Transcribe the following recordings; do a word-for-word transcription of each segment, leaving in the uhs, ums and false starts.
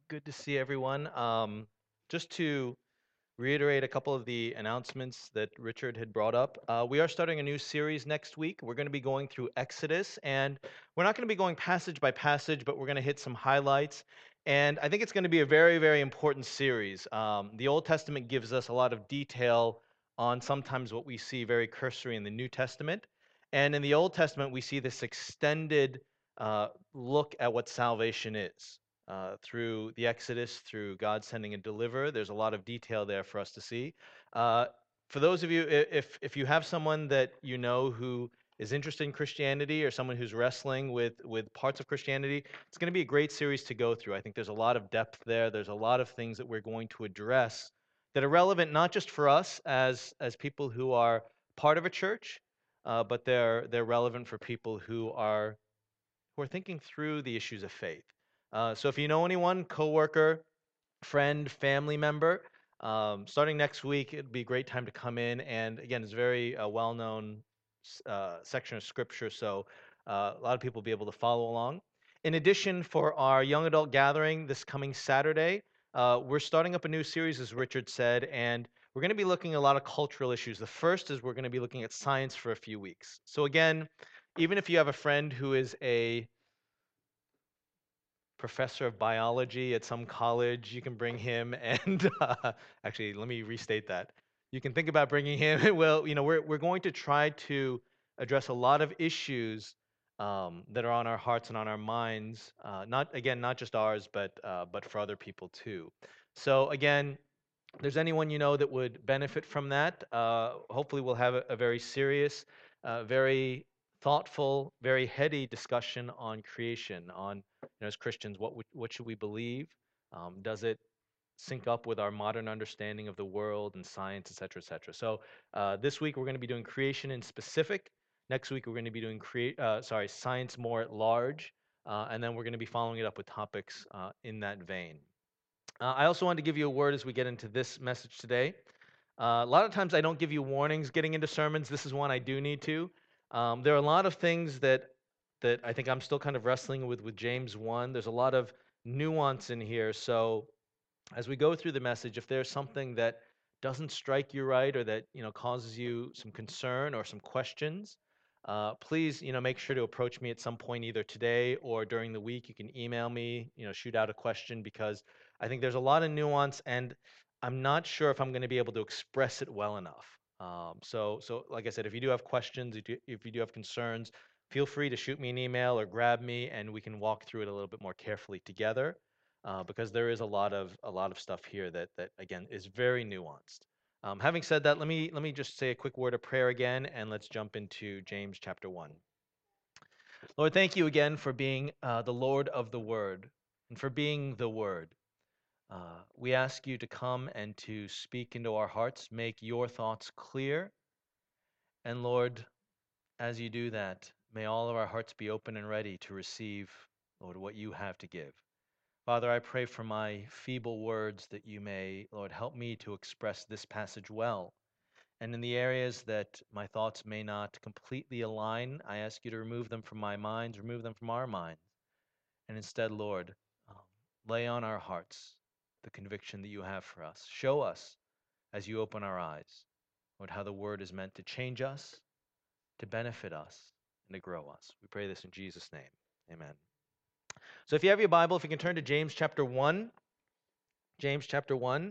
Good to see everyone. Um, just to reiterate a couple of the announcements that Richard had brought up, uh, we are starting a new series next week. We're going to be going through Exodus, and we're not going to be going passage by passage, but we're going to hit some highlights. And I think it's going to be a very, very important series. Um, the Old Testament gives us a lot of detail on sometimes what we see very cursory in the New Testament. And in the Old Testament, we see this extended uh, look at what salvation is uh, through the Exodus, through God sending a deliverer. There's a lot of detail there for us to see. Uh, for those of you, i- if if you have someone that you know who is interested in Christianity or someone who's wrestling with with parts of Christianity, it's going to be a great series to go through. I think there's a lot of depth there. There's a lot of things that we're going to address that are relevant not just for us as as people who are part of a church, uh, but they're they're relevant for people who are who are thinking through the issues of faith. Uh, so if you know anyone, coworker, friend, family member, um, starting next week, it'd be a great time to come in. And again, it's a very uh, well-known uh, section of scripture, so uh, a lot of people will be able to follow along. In addition, for our young adult gathering this coming Saturday, uh, we're starting up a new series, as Richard said, and we're going to be looking at a lot of cultural issues. The first is we're going to be looking at science for a few weeks. So again, even if you have a friend who is a professor of biology at some college, you can bring him and uh, actually, let me restate that. You can think about bringing him. Well, you know, we're we're going to try to address a lot of issues um, that are on our hearts and on our minds. Uh, not again, not just ours, but uh, but for other people too. So again, if there's anyone you know that would benefit from that, uh, hopefully we'll have a, a very serious, uh, very thoughtful, very heady discussion on creation, on you know, as Christians, what would, what should we believe? Um, does it sync up with our modern understanding of the world and science, et cetera, et cetera? So uh, this week we're going to be doing creation in specific. Next week we're going to be doing create, uh, sorry, science more at large, uh, and then we're going to be following it up with topics uh, in that vein. Uh, I also wanted to give you a word as we get into this message today. Uh, a lot of times I don't give you warnings getting into sermons. This is one I do need to. Um, there are a lot of things that that I think I'm still kind of wrestling with with James one. There's a lot of nuance in here. So as we go through the message, if there's something that doesn't strike you right or that you know causes you some concern or some questions, uh, please you know make sure to approach me at some point either today or during the week. You can email me, you know, shoot out a question because I think there's a lot of nuance and I'm not sure if I'm going to be able to express it well enough. Um, so, so like I said, if you do have questions, if you, if you do have concerns, feel free to shoot me an email or grab me, and we can walk through it a little bit more carefully together uh, because there is a lot of a lot of stuff here that that again is very nuanced. Um, having said that, let me let me just say a quick word of prayer again, and let's jump into James chapter one. Lord, thank you again for being uh, the Lord of the Word and for being the Word. Uh, we ask you to come and to speak into our hearts, make your thoughts clear, and Lord, as you do that, may all of our hearts be open and ready to receive, Lord, what you have to give. Father, I pray for my feeble words that you may, Lord, help me to express this passage well. And in the areas that my thoughts may not completely align, I ask you to remove them from my minds, remove them from our minds. And instead, Lord, um, lay on our hearts the conviction that you have for us. Show us as you open our eyes, Lord, how the word is meant to change us, to benefit us, and to grow us. We pray this in Jesus' name. Amen. So if you have your Bible, if you can turn to James chapter one, James chapter one.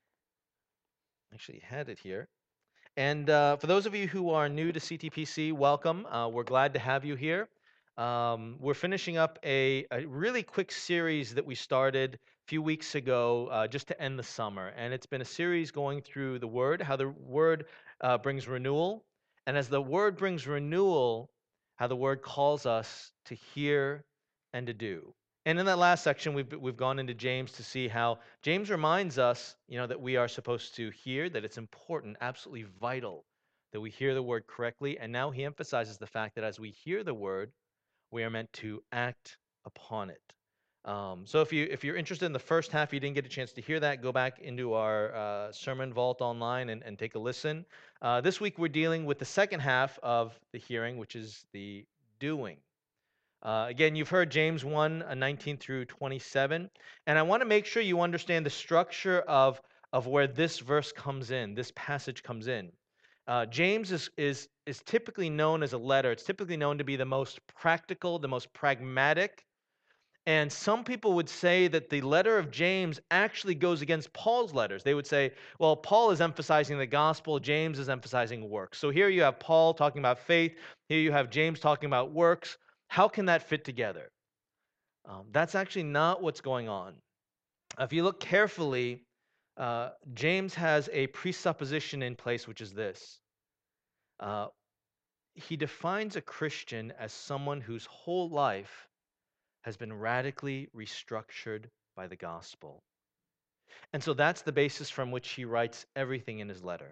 Actually had it here. And uh, for those of you who are new to C T P C, welcome. Uh, we're glad to have you here. Um, we're finishing up a, a really quick series that we started a few weeks ago uh, just to end the summer. And it's been a series going through the Word, how the Word uh, brings renewal. And as the Word brings renewal, how the Word calls us to hear and to do. And in that last section, we've, we've gone into James to see how James reminds us, you know, that we are supposed to hear, that it's important, absolutely vital that we hear the word correctly. And now he emphasizes the fact that as we hear the word, we are meant to act upon it. Um, so if you if you're interested in the first half, you didn't get a chance to hear that, go back into our uh, sermon vault online and, and take a listen. Uh, this week we're dealing with the second half of the hearing, which is the doing. Uh, again, you've heard James one, uh, nineteen through twenty-seven, and I want to make sure you understand the structure of, of where this verse comes in, this passage comes in. Uh, James is, is, is typically known as a letter. It's typically known to be the most practical, the most pragmatic. And some people would say that the letter of James actually goes against Paul's letters. They would say, well, Paul is emphasizing the gospel, James is emphasizing works. So here you have Paul talking about faith, here you have James talking about works. How can that fit together? Um, that's actually not what's going on. If you look carefully, uh, James has a presupposition in place, which is this. Uh, he defines a Christian as someone whose whole life has been radically restructured by the gospel. And so that's the basis from which he writes everything in his letter.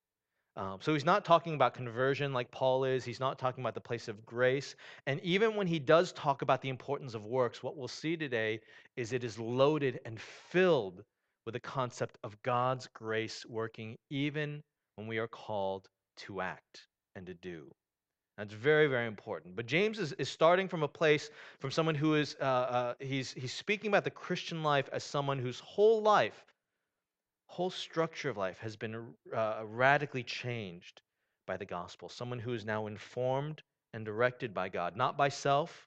Um, so he's not talking about conversion like Paul is. He's not talking about the place of grace. And even when he does talk about the importance of works, what we'll see today is it is loaded and filled with the concept of God's grace working even when we are called to act and to do. That's very, very important. But James is, is starting from a place, from someone who is, uh, uh, he's, he's speaking about the Christian life as someone whose whole life, whole structure of life has been uh, radically changed by the gospel. Someone who is now informed and directed by God, not by self,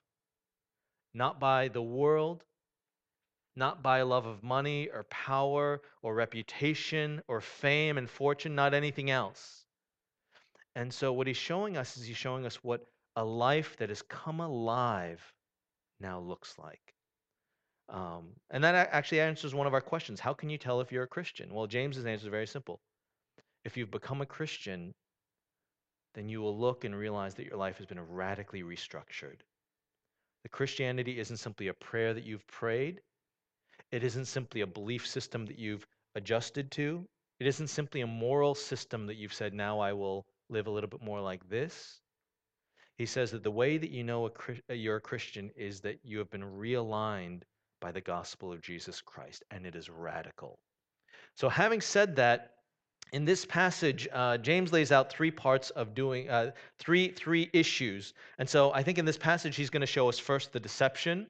not by the world, not by a love of money or power or reputation or fame and fortune, not anything else. And so what he's showing us is he's showing us what a life that has come alive now looks like. Um, and that a- actually answers one of our questions. How can you tell if you're a Christian? Well, James's answer is very simple. If you've become a Christian, then you will look and realize that your life has been radically restructured. The Christianity isn't simply a prayer that you've prayed. It isn't simply a belief system that you've adjusted to. It isn't simply a moral system that you've said, now I will live a little bit more like this. He says that the way that you know a, uh, you're a Christian is that you have been realigned by the gospel of Jesus Christ, and it is radical. So, having said that, in this passage, uh, James lays out three parts of doing uh, three three issues, and so I think in this passage he's going to show us first the deception,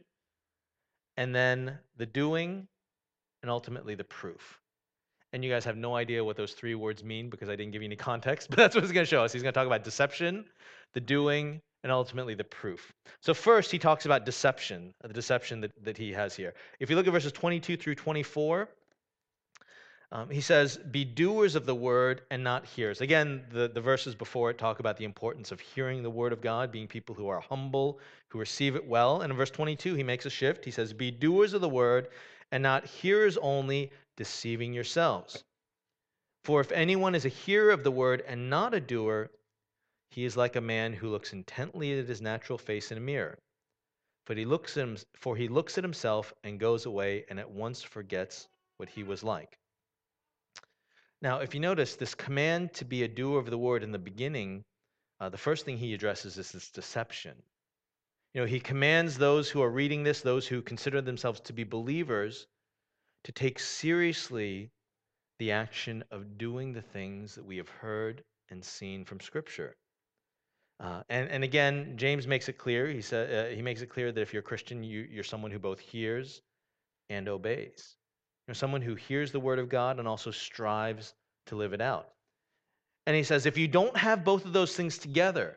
and then the doing, and ultimately the proof. And you guys have no idea what those three words mean because I didn't give you any context, but that's what he's going to show us. He's going to talk about deception, the doing, and ultimately the proof. So first, he talks about deception, the deception that, that he has here. If you look at verses twenty-two through twenty-four, um, he says, be doers of the word and not hearers. Again, the, the verses before it talk about the importance of hearing the word of God, being people who are humble, who receive it well. And in verse twenty-two, he makes a shift. He says, be doers of the word and not hearers only, deceiving yourselves. For if anyone is a hearer of the word and not a doer, he is like a man who looks intently at his natural face in a mirror. But he looks at him, for he looks at himself and goes away and at once forgets what he was like. Now, if you notice, this command to be a doer of the word in the beginning, uh, the first thing he addresses is this deception. You know, he commands those who are reading this, those who consider themselves to be believers, to take seriously the action of doing the things that we have heard and seen from Scripture. Uh, and, and again, James makes it clear. He said uh, he makes it clear that if you're a Christian, you, you're someone who both hears and obeys. You're someone who hears the word of God and also strives to live it out. And he says, if you don't have both of those things together,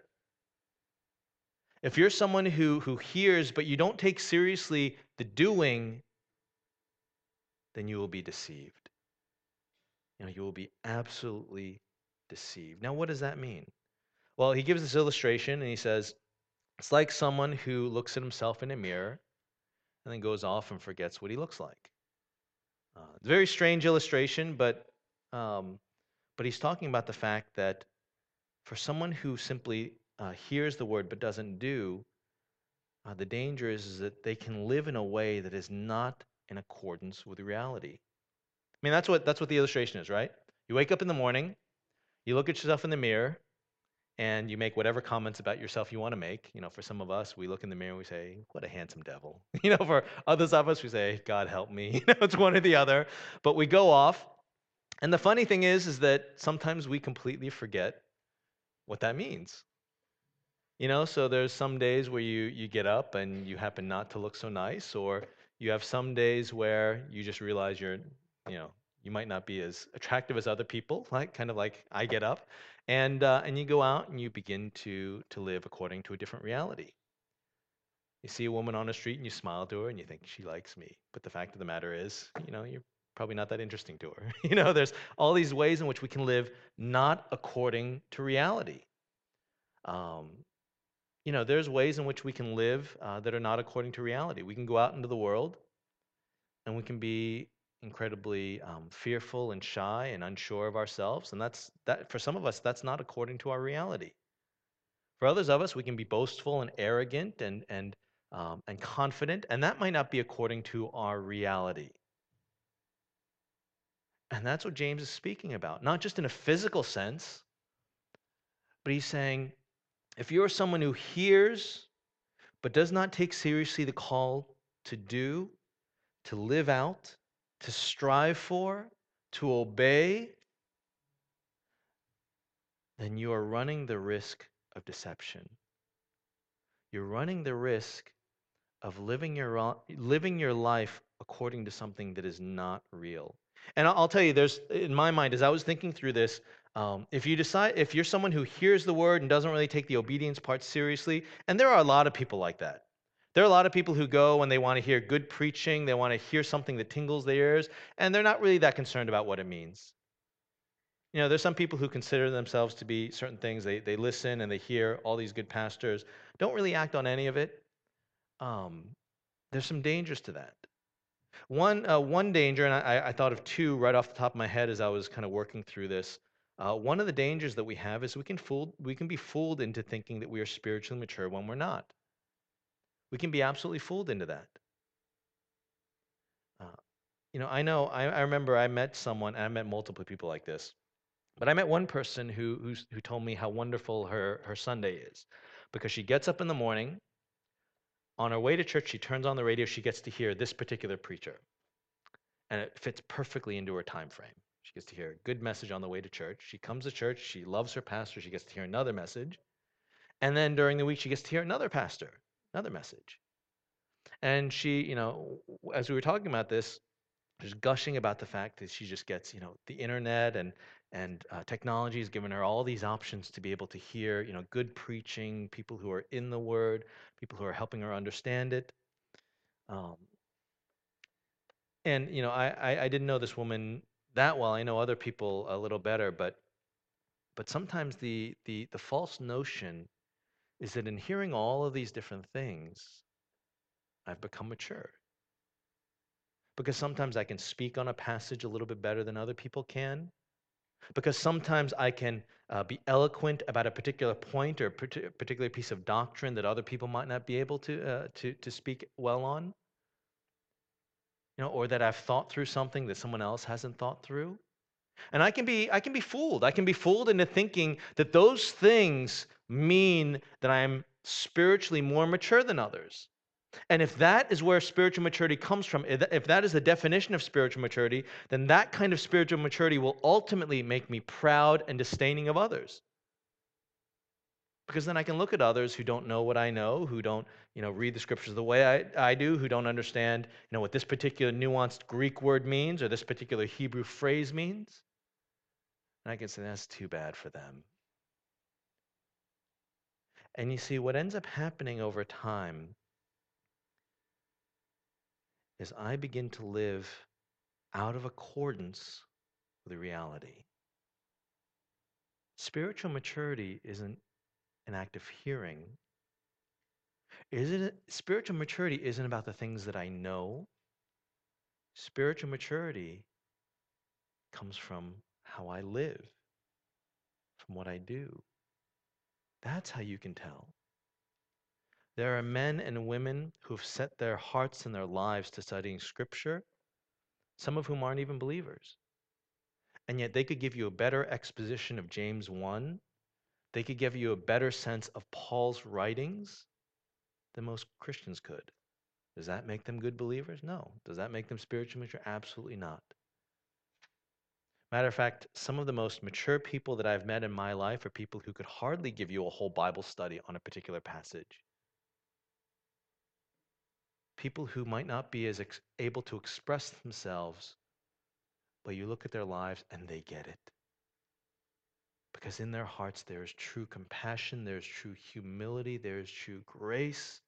if you're someone who, who hears but you don't take seriously the doing, then you will be deceived. You know, you will be absolutely deceived. Now, what does that mean? Well, he gives this illustration and he says, it's like someone who looks at himself in a mirror and then goes off and forgets what he looks like. Uh, it's a very strange illustration, but um, but he's talking about the fact that for someone who simply uh, hears the word but doesn't do, uh, the danger is, is that they can live in a way that is not in accordance with reality. I mean, that's what that's what the illustration is, right? You wake up in the morning, you look at yourself in the mirror, and you make whatever comments about yourself you want to make. You know, for some of us, we look in the mirror and we say, "What a handsome devil." You know, for others of us, we say, "God help me." You know, it's one or the other. But we go off, and the funny thing is, is that sometimes we completely forget what that means. You know, so there's some days where you you get up and you happen not to look so nice, or you have some days where you just realize you're, you know, you might not be as attractive as other people, like kind of like I get up, and uh, and you go out and you begin to to live according to a different reality. You see a woman on the street and you smile to her and you think she likes me, but the fact of the matter is, you know, you're probably not that interesting to her. You know, there's all these ways in which we can live not according to reality. Um, you know, there's ways in which we can live uh, that are not according to reality. We can go out into the world and we can be incredibly um, fearful and shy and unsure of ourselves, and that's that. For some of us, that's not according to our reality. For others of us, we can be boastful and arrogant and and um, and confident, and that might not be according to our reality. And that's what James is speaking about, not just in a physical sense, but he's saying if you're someone who hears but does not take seriously the call to do, to live out, to strive for, to obey, then you are running the risk of deception. You're running the risk of living your ro- living your life according to something that is not real. And I'll I'll tell you, there's in my mind as I was thinking through this, um, if you decide if you're someone who hears the word and doesn't really take the obedience part seriously, and there are a lot of people like that. There are a lot of people who go and they want to hear good preaching, they want to hear something that tingles their ears, and they're not really that concerned about what it means. You know, there's some people who consider themselves to be certain things. They they listen and they hear all these good pastors, don't really act on any of it. Um, there's some dangers to that. One, uh, one danger, and I, I thought of two right off the top of my head as I was kind of working through this. Uh, one of the dangers that we have is we can fool, we can be fooled into thinking that we are spiritually mature when we're not. We can be absolutely fooled into that. Uh, you know, I know. I, I remember I met someone, and I met multiple people like this. But I met one person who who's, who told me how wonderful her her Sunday is, because she gets up in the morning on her way to church. She turns on the radio. She gets to hear this particular preacher, and it fits perfectly into her time frame. She gets to hear a good message on the way to church. She comes to church. She loves her pastor. She gets to hear another message. And then during the week, she gets to hear another pastor, another message. And she, you know, as we were talking about this, just gushing about the fact that she just gets, you know, the internet and and uh, technology has given her all these options to be able to hear, you know, good preaching, people who are in the Word, people who are helping her understand it. Um, and you know, I, I I didn't know this woman that well. I know other people a little better, but but sometimes the the the false notion is that in hearing all of these different things, I've become mature. Because sometimes I can speak on a passage a little bit better than other people can. Because sometimes I can uh, be eloquent about a particular point or a parti- particular piece of doctrine that other people might not be able to uh, to to speak well on, you know, or that I've thought through something that someone else hasn't thought through. And I can be I can be fooled. I can be fooled into thinking that those things mean that I'm spiritually more mature than others. And if that is where spiritual maturity comes from, if that if that is the definition of spiritual maturity, then that kind of spiritual maturity will ultimately make me proud and disdaining of others. Because then I can look at others who don't know what I know, who don't, you know, read the scriptures the way I, I do, who don't understand, you know, what this particular nuanced Greek word means or this particular Hebrew phrase means. And I can say, that's too bad for them. And you see, what ends up happening over time is I begin to live out of accordance with the reality. Spiritual maturity isn't an act of hearing. Isn't it, spiritual maturity isn't about the things that I know. Spiritual maturity comes from how I live, from what I do. That's how you can tell. There are men and women who've set their hearts and their lives to studying scripture, some of whom aren't even believers. And yet they could give you a better exposition of James one. They could give you a better sense of Paul's writings than most Christians could. Does that make them good believers? No. Does that make them spiritually mature? Absolutely not. Matter of fact, some of the most mature people that I've met in my life are people who could hardly give you a whole Bible study on a particular passage. People who might not be as ex- able to express themselves, but you look at their lives and they get it. Because in their hearts there is true compassion, there is true humility, there is true grace.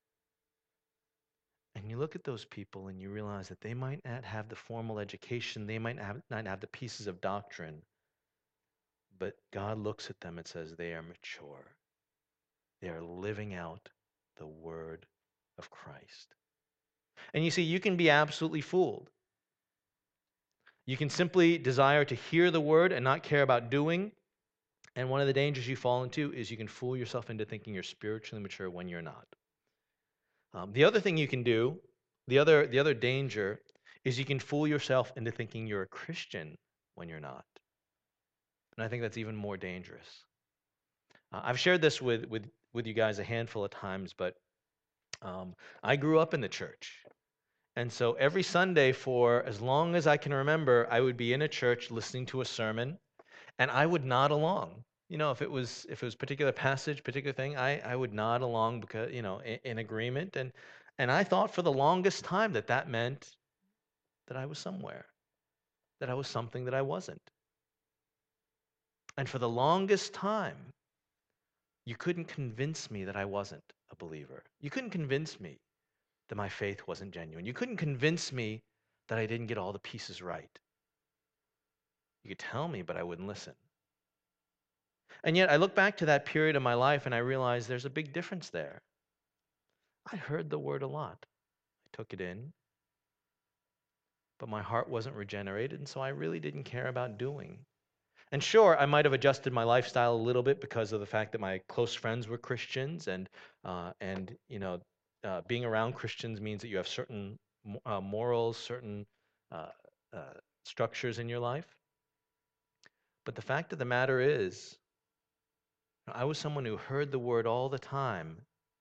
And you look at those people and you realize that they might not have the formal education, they might have, not have the pieces of doctrine, but God looks at them and says they are mature. They are living out the word of Christ. And you see, you can be absolutely fooled. You can simply desire to hear the word and not care about doing. And one of the dangers you fall into is you can fool yourself into thinking you're spiritually mature when you're not. Um, the other thing you can do, the other the other danger, is you can fool yourself into thinking you're a Christian when you're not. And I think that's even more dangerous. Uh, I've shared this with with with you guys a handful of times, but um, I grew up in the church. And so every Sunday, for as long as I can remember, I would be in a church listening to a sermon, and I would nod along. You know, if it was if it was particular passage, particular thing, I I would nod along because you know in, in agreement, and and I thought for the longest time that that meant that I was somewhere, that I was something that I wasn't. And for the longest time, you couldn't convince me that I wasn't a believer. You couldn't convince me that my faith wasn't genuine. You couldn't convince me that I didn't get all the pieces right. You could tell me, but I wouldn't listen. And yet I look back to that period of my life and I realize there's a big difference there. I heard the word a lot. I took it in, but my heart wasn't regenerated, and so I really didn't care about doing. And sure, I might have adjusted my lifestyle a little bit because of the fact that my close friends were Christians, and uh, and you know, uh, being around Christians means that you have certain uh, morals, certain uh, uh, structures in your life. But the fact of the matter is, I was someone who heard the word all the time,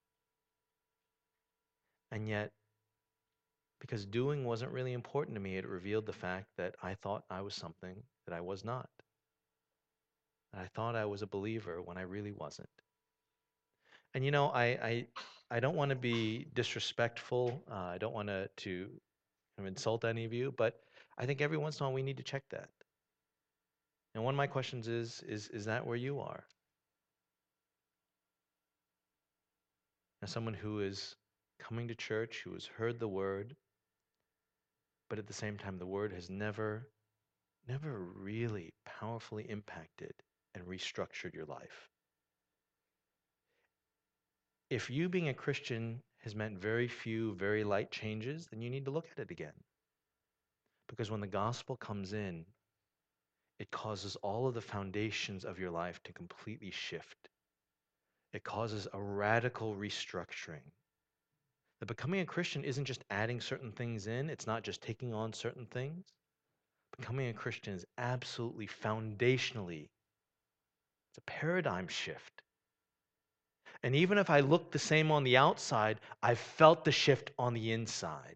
and yet, because doing wasn't really important to me, it revealed the fact that I thought I was something that I was not. I thought I was a believer when I really wasn't. And you know, I I, I don't want to be disrespectful. Uh, I don't want to to kind of insult any of you, but I think every once in a while we need to check that. And one of my questions is is is that where you are? As someone who is coming to church, who has heard the word, but at the same time the word has never never really powerfully impacted and restructured your life. If you being a Christian has meant very few, very light changes, then you need to look at it again. Because when the gospel comes in, it causes all of the foundations of your life to completely shift. It causes a radical restructuring. That becoming a Christian isn't just adding certain things in, it's not just taking on certain things. Becoming a Christian is absolutely foundationally, it's a paradigm shift. And even if I look the same on the outside, I've felt the shift on the inside.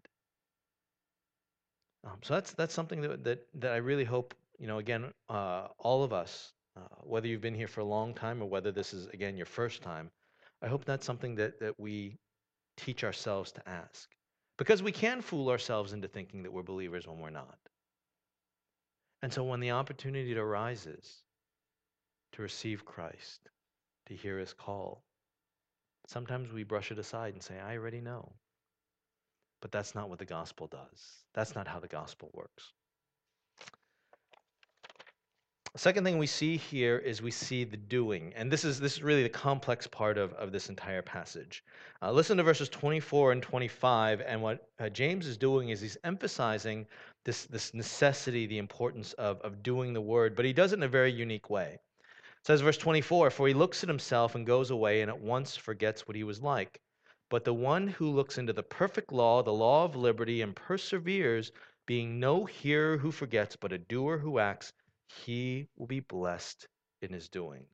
Um, so that's that's something that that that I really hope, you know, again, uh, all of us, uh, whether you've been here for a long time or whether this is again your first time, I hope that's something that that we teach ourselves to ask, because we can fool ourselves into thinking that we're believers when we're not. And so when the opportunity arises to receive Christ, to hear His call, sometimes we brush it aside and say, "I already know." But that's not what the gospel does. That's not how the gospel works. The second thing we see here is we see the doing. And this is this is really the complex part of, of this entire passage. Uh, listen to verses twenty-four and twenty-five. And what uh, James is doing is he's emphasizing this, this necessity, the importance of, of doing the word, but he does it in a very unique way. It says, verse twenty-four, "For he looks at himself and goes away and at once forgets what he was like. But the one who looks into the perfect law, the law of liberty, and perseveres, being no hearer who forgets, but a doer who acts, he will be blessed in his doing."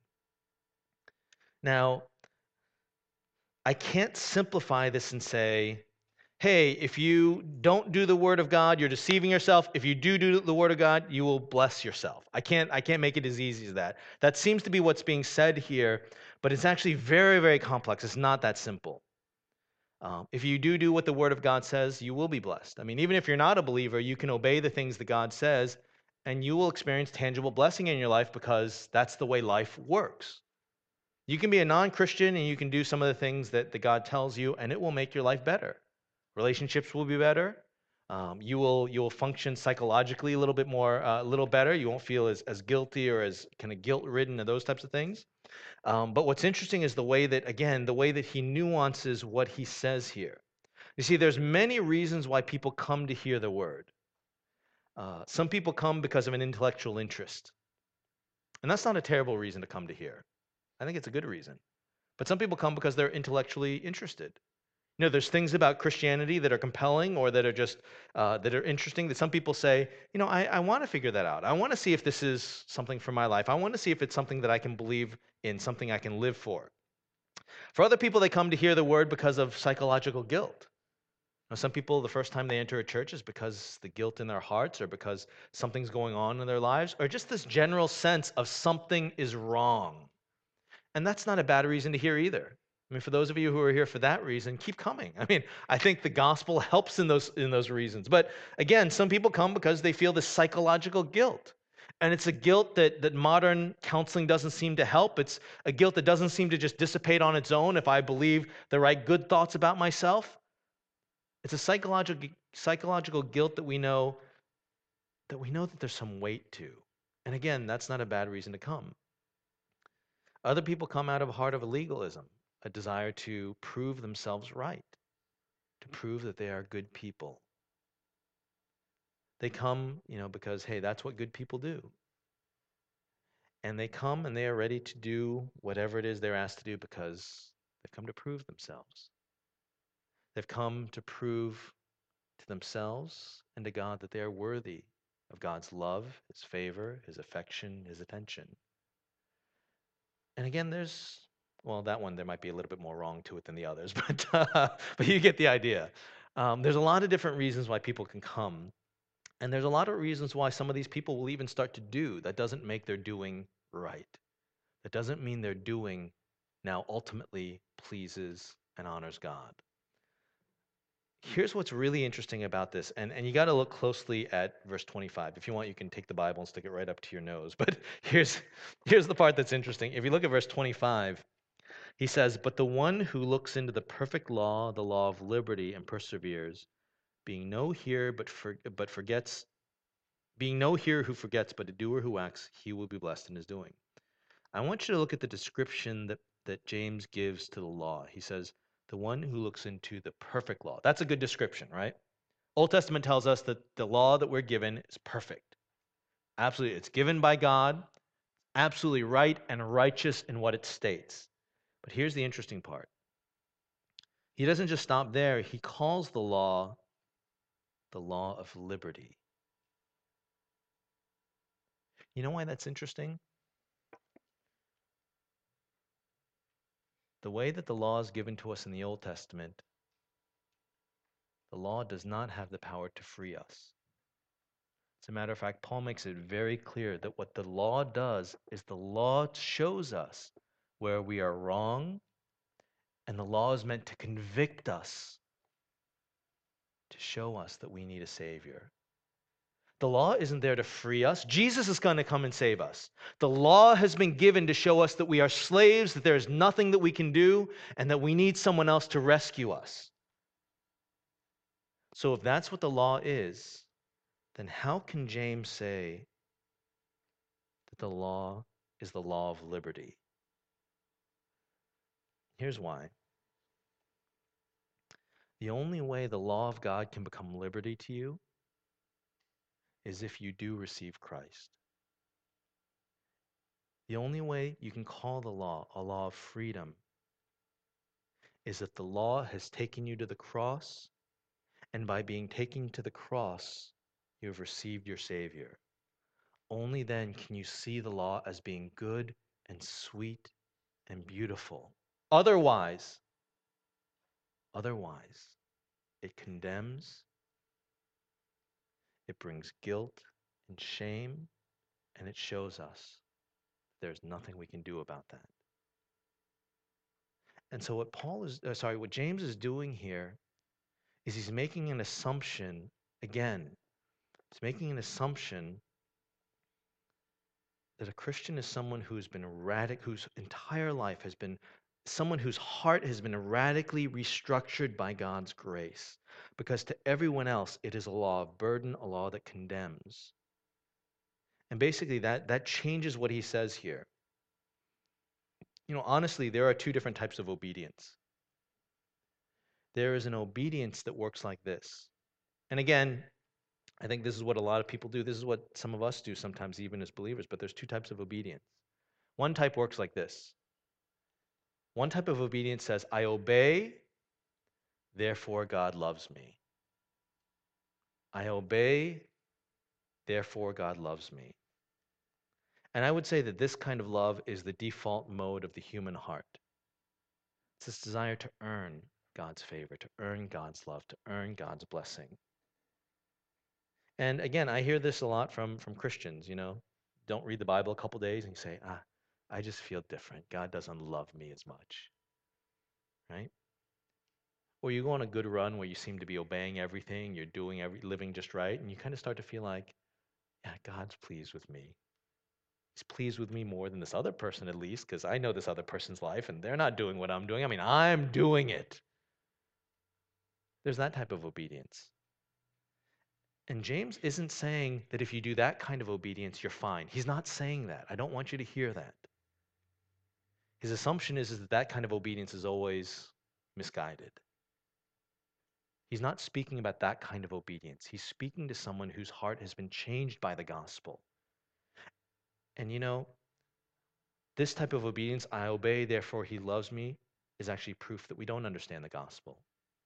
Now, I can't simplify this and say, hey, if you don't do the word of God, you're deceiving yourself. If you do do the word of God, you will bless yourself. I can't I can't make it as easy as that. That seems to be what's being said here, but it's actually very, very complex. It's not that simple. Um, if you do do what the word of God says, you will be blessed. I mean, even if you're not a believer, you can obey the things that God says, and you will experience tangible blessing in your life because that's the way life works. You can be a non-Christian and you can do some of the things that, that God tells you, and it will make your life better. Relationships will be better. Um, you will you will function psychologically a little bit more, uh, a little better. You won't feel as, as guilty or as kind of guilt-ridden and those types of things. Um, but what's interesting is the way that, again, the way that he nuances what he says here. You see, there's many reasons why people come to hear the word. Uh, some people come because of an intellectual interest, and that's not a terrible reason to come to hear. I think it's a good reason. But some people come because they're intellectually interested. You know, there's things about Christianity that are compelling or that are just uh, that are interesting that some people say, you know, I, I want to figure that out. I want to see if this is something for my life. I want to see if it's something that I can believe in, something I can live for. For other people, they come to hear the word because of psychological guilt. Now, some people, the first time they enter a church is because the guilt in their hearts or because something's going on in their lives or just this general sense of something is wrong. And that's not a bad reason to hear either. I mean, for those of you who are here for that reason, keep coming. I mean, I think the gospel helps in those in those reasons. But again, some people come because they feel this psychological guilt. And it's a guilt that, that modern counseling doesn't seem to help. It's a guilt that doesn't seem to just dissipate on its own if I believe the right good thoughts about myself. It's a psychological psychological guilt that we know that we know that there's some weight to. And again, that's not a bad reason to come. Other people come out of a heart of legalism, a desire to prove themselves right, to prove that they are good people. They come, you know, because, hey, that's what good people do. And they come and they are ready to do whatever it is they're asked to do because they've come to prove themselves. They've come to prove to themselves and to God that they are worthy of God's love, His favor, His affection, His attention. And again, there's, well, that one, there might be a little bit more wrong to it than the others, but, uh, but you get the idea. Um, there's a lot of different reasons why people can come. And there's a lot of reasons why some of these people will even start to do. That doesn't make their doing right. That doesn't mean their doing now ultimately pleases and honors God. Here's what's really interesting about this, and, and you got to look closely at verse twenty-five. If you want, you can take the Bible and stick it right up to your nose. But here's, here's the part that's interesting. If you look at verse twenty-five, he says, "But the one who looks into the perfect law, the law of liberty, and perseveres, being no hearer but, for, but forgets, being no hearer who forgets, but a doer who acts, he will be blessed in his doing." I want you to look at the description that, that James gives to the law. He says, the one who looks into the perfect law. That's a good description, right? Old Testament tells us that the law that we're given is perfect. Absolutely. It's given by God, absolutely right and righteous in what it states. But here's the interesting part. He doesn't just stop there. He calls the law the law of liberty. You know why that's interesting? The way that the law is given to us in the Old Testament, the law does not have the power to free us. As a matter of fact, Paul makes it very clear that what the law does is the law shows us where we are wrong, and the law is meant to convict us, to show us that we need a Savior. The law isn't there to free us. Jesus is going to come and save us. The law has been given to show us that we are slaves, that there is nothing that we can do, and that we need someone else to rescue us. So if that's what the law is, then how can James say that the law is the law of liberty? Here's why. The only way the law of God can become liberty to you is if you do receive Christ. The only way you can call the law a law of freedom is that the law has taken you to the cross, and by being taken to the cross, you have received your Savior. Only then can you see the law as being good and sweet and beautiful. Otherwise, otherwise, it condemns, it brings guilt and shame, and it shows us there's nothing we can do about that. And so, what Paul is, uh, sorry, what James is doing here is he's making an assumption again. He's making an assumption that a Christian is someone who's been radic, whose entire life has been someone whose heart has been radically restructured by God's grace. Because to everyone else, it is a law of burden, a law that condemns. And basically, that, that changes what he says here. You know, honestly, there are two different types of obedience. There is an obedience that works like this. And again, I think this is what a lot of people do. This is what some of us do sometimes, even as believers. But there's two types of obedience. One type works like this. One type of obedience says, I obey, therefore God loves me. I obey, therefore God loves me. And I would say that this kind of love is the default mode of the human heart. It's this desire to earn God's favor, to earn God's love, to earn God's blessing. And again, I hear this a lot from, from Christians, you know, don't read the Bible a couple days and you say, ah, I just feel different. God doesn't love me as much, right? Or you go on a good run where you seem to be obeying everything, you're doing every, living just right, and you kind of start to feel like, yeah, God's pleased with me. He's pleased with me more than this other person, at least, because I know this other person's life and they're not doing what I'm doing. I mean, I'm doing it. There's that type of obedience. And James isn't saying that if you do that kind of obedience, you're fine. He's not saying that. I don't want you to hear that. His assumption is, is that that kind of obedience is always misguided. He's not speaking about that kind of obedience. He's speaking to someone whose heart has been changed by the gospel. And you know, this type of obedience, I obey, therefore he loves me, is actually proof that we don't understand the gospel.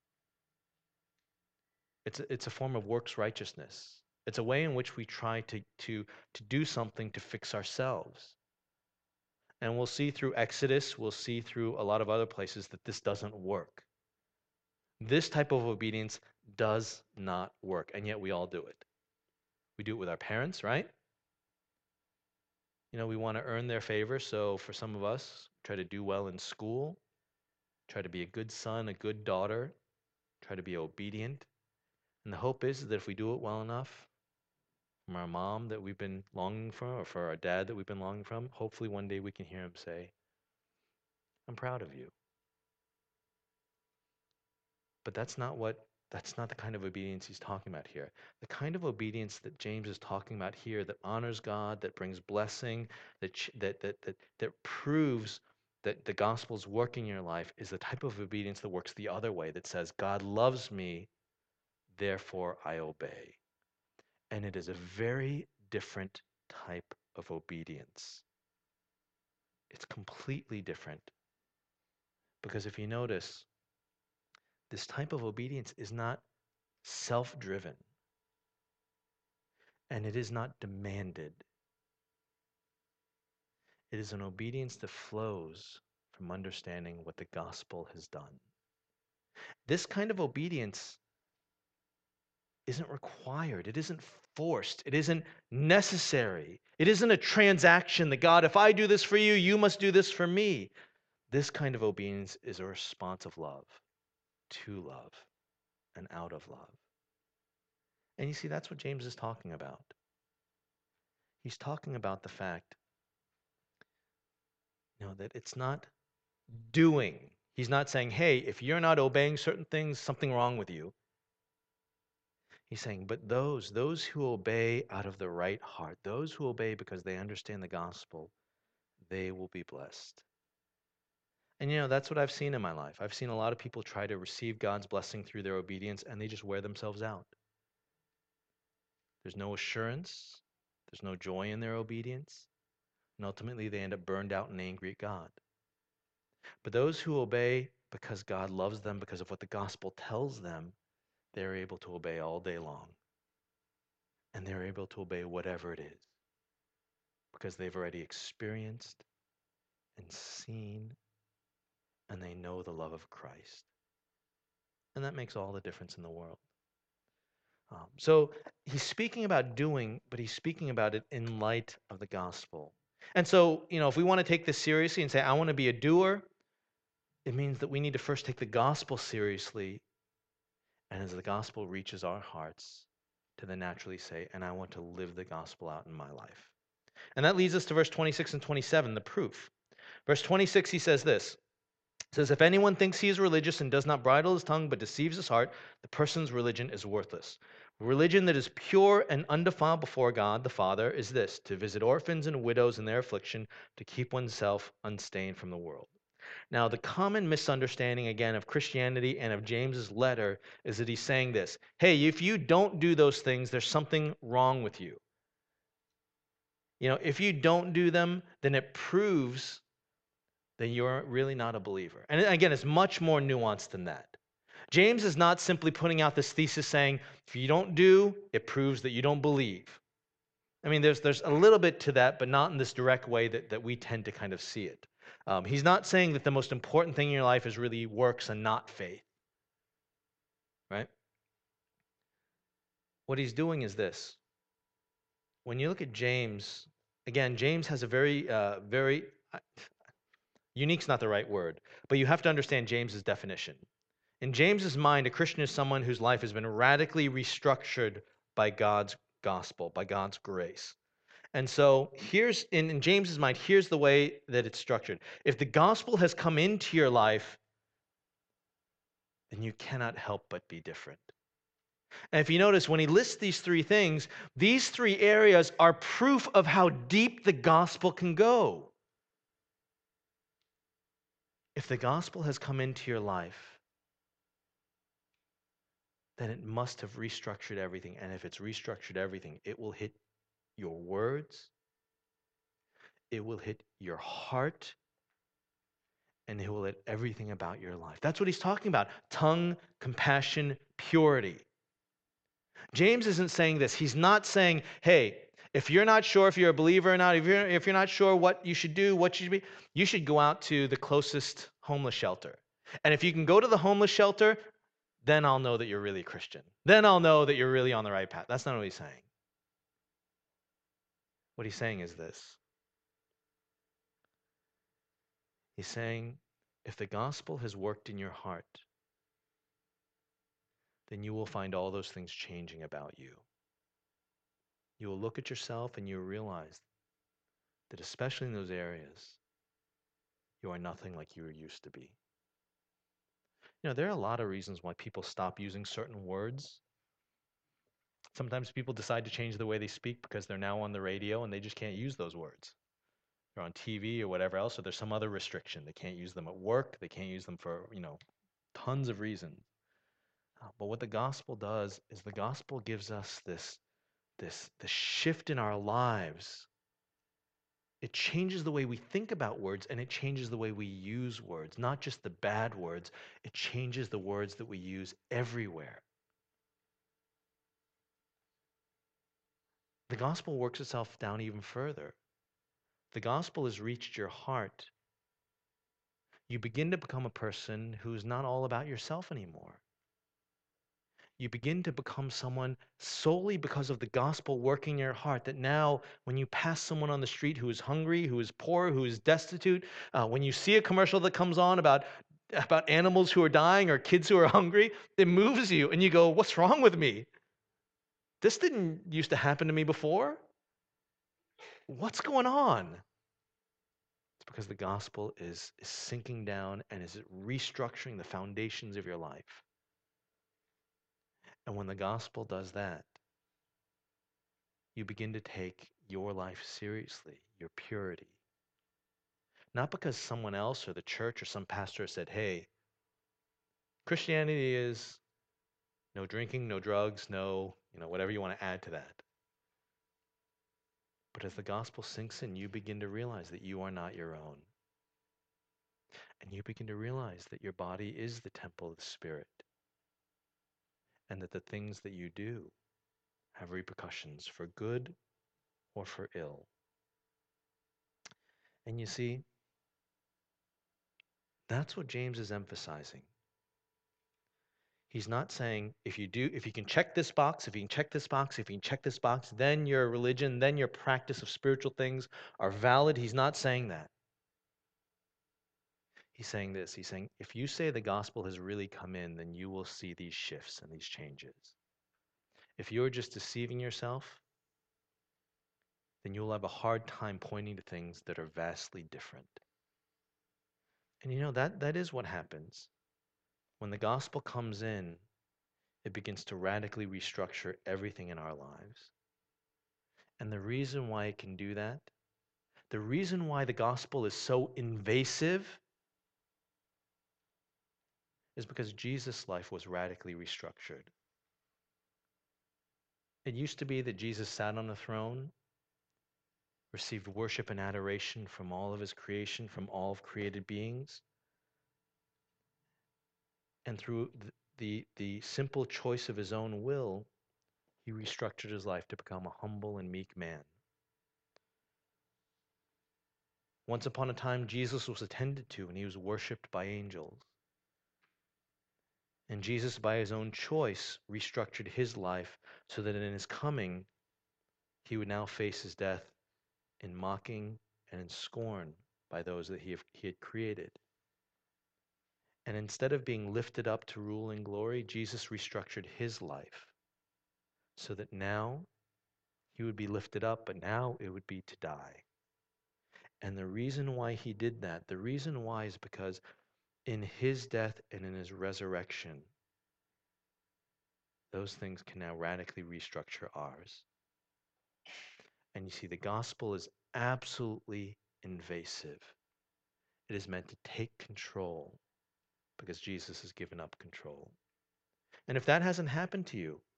It's a, it's a form of works righteousness. It's a way in which we try to, to, to do something to fix ourselves. And we'll see through Exodus, we'll see through a lot of other places that this doesn't work. This type of obedience does not work, and yet we all do it. We do it with our parents, right? You know, we want to earn their favor, so for some of us, try to do well in school, try to be a good son, a good daughter, try to be obedient. And the hope is that if we do it well enough, from our mom that we've been longing for, or for our dad that we've been longing from, hopefully one day we can hear him say, I'm proud of you. But that's not what that's not the kind of obedience he's talking about here. The kind of obedience that James is talking about here that honors God, that brings blessing, that that that that, that proves that the gospel's working in your life is the type of obedience that works the other way, that says, God loves me, therefore I obey. And it is a very different type of obedience. It's completely different. Because if you notice, this type of obedience is not self-driven, and it is not demanded. It is an obedience that flows from understanding what the gospel has done. This kind of obedience isn't required. It isn't forced. It isn't necessary. It isn't a transaction that, God, if I do this for you, you must do this for me. This kind of obedience is a response of love, to love, and out of love. And you see, that's what James is talking about. He's talking about the fact, you know, that it's not doing. He's not saying, hey, if you're not obeying certain things, something wrong with you. He's saying, but those, those who obey out of the right heart, those who obey because they understand the gospel, they will be blessed. And you know, that's what I've seen in my life. I've seen a lot of people try to receive God's blessing through their obedience, and they just wear themselves out. There's no assurance, there's no joy in their obedience, and ultimately they end up burned out and angry at God. But those who obey because God loves them, because of what the gospel tells them, they're able to obey all day long. And they're able to obey whatever it is, because they've already experienced and seen, and they know the love of Christ. And that makes all the difference in the world. Um, so he's speaking about doing, but he's speaking about it in light of the gospel. And so, you know, if we want to take this seriously and say, I want to be a doer, it means that we need to first take the gospel seriously. And as the gospel reaches our hearts, to then naturally say, and I want to live the gospel out in my life. And that leads us to verse twenty-six and twenty-seven, the proof. Verse twenty-six, he says this. It says, if anyone thinks he is religious and does not bridle his tongue but deceives his heart, the person's religion is worthless. Religion that is pure and undefiled before God the Father is this, to visit orphans and widows in their affliction, to keep oneself unstained from the world. Now, the common misunderstanding, again, of Christianity and of James's letter is that he's saying this, hey, if you don't do those things, there's something wrong with you. You know, if you don't do them, then it proves then you're really not a believer. And again, it's much more nuanced than that. James is not simply putting out this thesis saying, if you don't do, it proves that you don't believe. I mean, there's, there's a little bit to that, but not in this direct way that, that we tend to kind of see it. Um, he's not saying that the most important thing in your life is really works and not faith, right? What he's doing is this. When you look at James, again, James has a very, uh, very, uh, unique's not the right word, but you have to understand James's definition. In James's mind, a Christian is someone whose life has been radically restructured by God's gospel, by God's grace. And so here's, in, in James's mind, here's the way that it's structured. If the gospel has come into your life, then you cannot help but be different. And if you notice, when he lists these three things, these three areas are proof of how deep the gospel can go. If the gospel has come into your life, then it must have restructured everything. And if it's restructured everything, it will hit your words, it will hit your heart, and it will hit everything about your life. That's what he's talking about. Tongue, compassion, purity. James isn't saying this. He's not saying, hey, if you're not sure if you're a believer or not, if you're, if you're not sure what you should do, what you should be, you should go out to the closest homeless shelter. And if you can go to the homeless shelter, then I'll know that you're really a Christian. Then I'll know that you're really on the right path. That's not what he's saying. What he's saying is this. He's saying, if the gospel has worked in your heart, then you will find all those things changing about you. You will look at yourself and you will realize that especially in those areas, you are nothing like you used to be. You know, there are a lot of reasons why people stop using certain words. Sometimes people decide to change the way they speak because they're now on the radio and they just can't use those words. They're on T V or whatever else, or there's some other restriction. They can't use them at work. They can't use them for, you know, tons of reasons. Uh, But what the gospel does is the gospel gives us this, this, this shift in our lives. It changes the way we think about words and it changes the way we use words, not just the bad words. It changes the words that we use everywhere. The gospel works itself down even further. The gospel has reached your heart. You begin to become a person who's not all about yourself anymore. You begin to become someone solely because of the gospel working in your heart, that now when you pass someone on the street who is hungry, who is poor, who is destitute, uh, when you see a commercial that comes on about about animals who are dying or kids who are hungry, it moves you and you go, what's wrong with me? This didn't used to happen to me before. What's going on? It's because the gospel is, is sinking down and is restructuring the foundations of your life. And when the gospel does that, you begin to take your life seriously, your purity. Not because someone else or the church or some pastor said, hey, Christianity is no drinking, no drugs, no, you know, whatever you want to add to that. But as the gospel sinks in, you begin to realize that you are not your own. And you begin to realize that your body is the temple of the Spirit. And that the things that you do have repercussions for good or for ill. And you see, that's what James is emphasizing. He's not saying if you do, if you can check this box, if you can check this box, if you can check this box, then your religion, then your practice of spiritual things are valid. He's not saying that. He's saying this. He's saying if you say the gospel has really come in, then you will see these shifts and these changes. If you're just deceiving yourself, then you'll have a hard time pointing to things that are vastly different. And you know, that that is what happens. When the gospel comes in, it begins to radically restructure everything in our lives. And the reason why it can do that, the reason why the gospel is so invasive, is because Jesus' life was radically restructured. It used to be that Jesus sat on a throne, received worship and adoration from all of his creation, from all of created beings, and through the, the, the simple choice of his own will, he restructured his life to become a humble and meek man. Once upon a time, Jesus was attended to and he was worshiped by angels. And Jesus, by his own choice, restructured his life so that in his coming, he would now face his death in mocking and in scorn by those that he, he had created. And instead of being lifted up to rule in glory, Jesus restructured his life so that now he would be lifted up, but now it would be to die. And the reason why he did that, the reason why is because in his death and in his resurrection, those things can now radically restructure ours. And you see, the gospel is absolutely invasive. It is meant to take control because Jesus has given up control. And if that hasn't happened to you,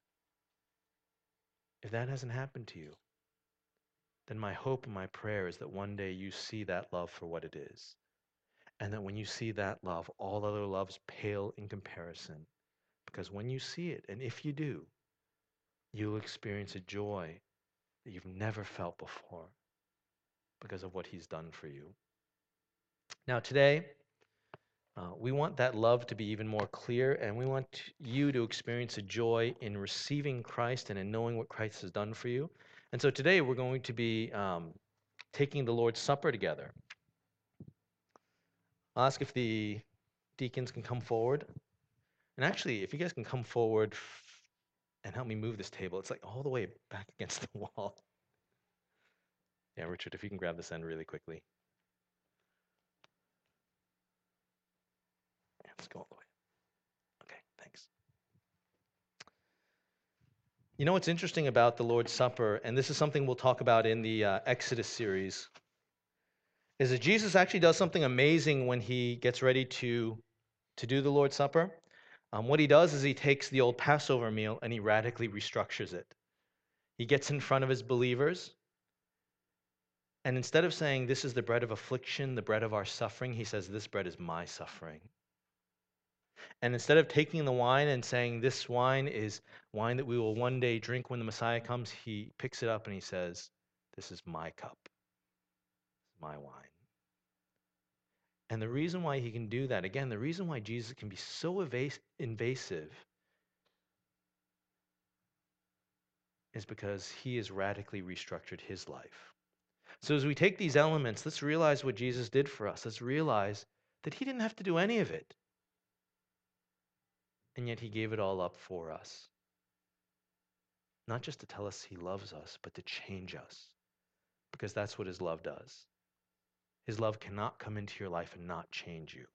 if that hasn't happened to you, then my hope and my prayer is that one day you see that love for what it is. And that when you see that love, all other loves pale in comparison. Because when you see it, and if you do, you'll experience a joy that you've never felt before because of what he's done for you. Now, today, uh, we want that love to be even more clear, and we want you to experience a joy in receiving Christ and in knowing what Christ has done for you. And so today, we're going to be um, taking the Lord's Supper together. I'll ask if the deacons can come forward. And actually, if you guys can come forward f- and help me move this table, it's like all the way back against the wall. Yeah, Richard, if you can grab this end really quickly. Yeah, let's go all the way. Okay, thanks. You know what's interesting about the Lord's Supper, and this is something we'll talk about in the uh, Exodus series, is that Jesus actually does something amazing when he gets ready to, to do the Lord's Supper. Um, what he does is he takes the old Passover meal and he radically restructures it. He gets in front of his believers, and instead of saying, this is the bread of affliction, the bread of our suffering, he says, this bread is my suffering. And instead of taking the wine and saying, this wine is wine that we will one day drink when the Messiah comes, he picks it up and he says, this is my cup, my wine. And the reason why he can do that, again, the reason why Jesus can be so evas- invasive is because he has radically restructured his life. So as we take these elements, let's realize what Jesus did for us. Let's realize that he didn't have to do any of it. And yet he gave it all up for us. Not just to tell us he loves us, but to change us. Because that's what his love does. His love cannot come into your life and not change you.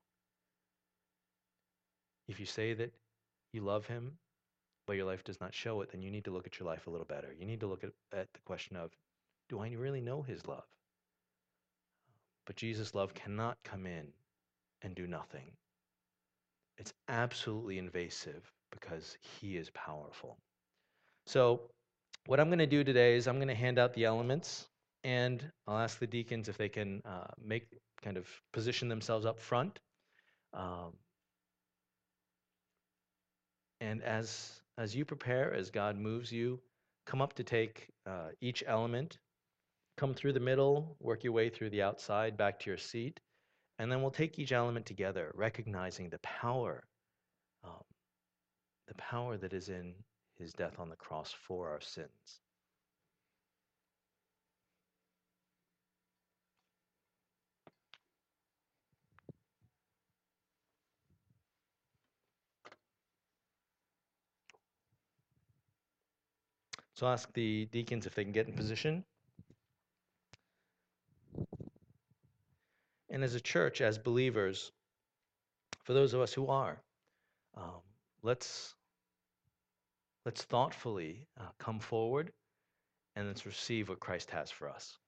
If you say that you love him, but your life does not show it, then you need to look at your life a little better. You need to look at, at the question of, do I really know his love? But Jesus' love cannot come in and do nothing. It's absolutely invasive because he is powerful. So what I'm going to do today is I'm going to hand out the elements, and I'll ask the deacons if they can uh, make kind of position themselves up front. Um, and as as you prepare, as God moves you, come up to take uh, each element, come through the middle, work your way through the outside, back to your seat, and then we'll take each element together, recognizing the power um, the power that is in his death on the cross for our sins. So I'll ask the deacons if they can get in position. And as a church, as believers, for those of us who are, um, let's let's thoughtfully uh, come forward and let's receive what Christ has for us.